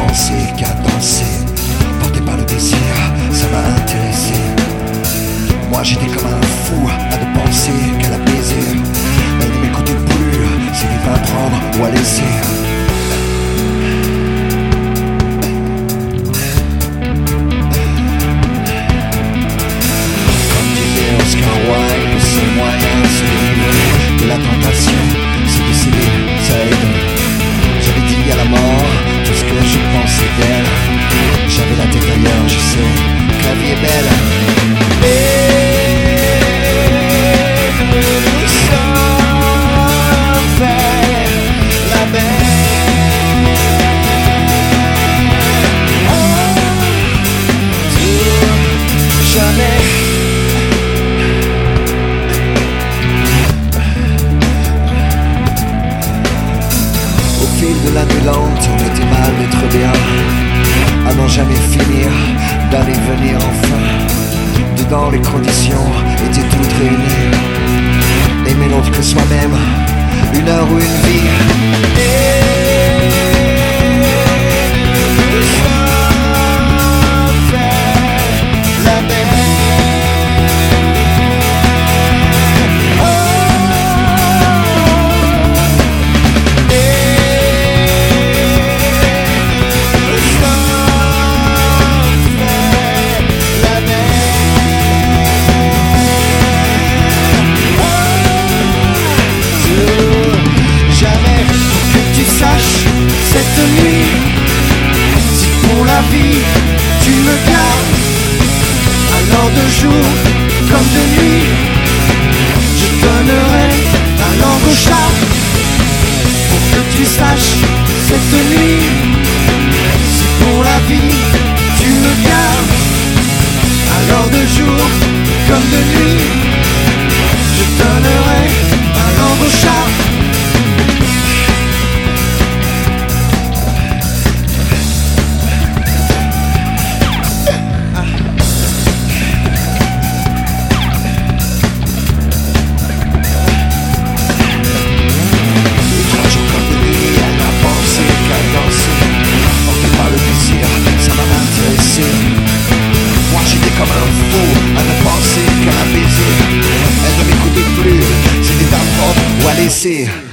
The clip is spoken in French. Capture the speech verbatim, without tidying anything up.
penser qu'à danser. Porté par le désir, ça m'a intéressé. Moi j'étais comme un fou à ne penser qu'à la baiser. Elle ne m'écoutait plus, c'est lui va prendre ou à laisser. Comme disait Oscar Wilde, le seul moyen c'est de vivre de la tentation, c'est de céder, ça aide. J'avais dit à la mort tout ce que je pensais d'elle. J'avais la tête ailleurs, je sais que la vie est belle. Et nous sommes fait la belle. Oh, tout, jamais. Au fil de la nuit lente, on était mal d'être bien, à n'en jamais finir, d'aller venir enfin. Dedans les conditions étaient toutes réunies. Aimer l'autre que soi-même, une heure ou une vie. Et nous sommes fait la belle. Cette nuit, si pour la vie tu me gardes, alors de jour comme de nuit, je donnerai ma langue au chat. Pour que tu saches, cette nuit, si pour la vie tu me gardes, alors de jour comme de nuit, je donnerai ma langue au chat. Moi j'étais comme un fou à ne penser qu'à la baiser. Elle ne m'écoutait plus, c'était ta faute ou à laisser.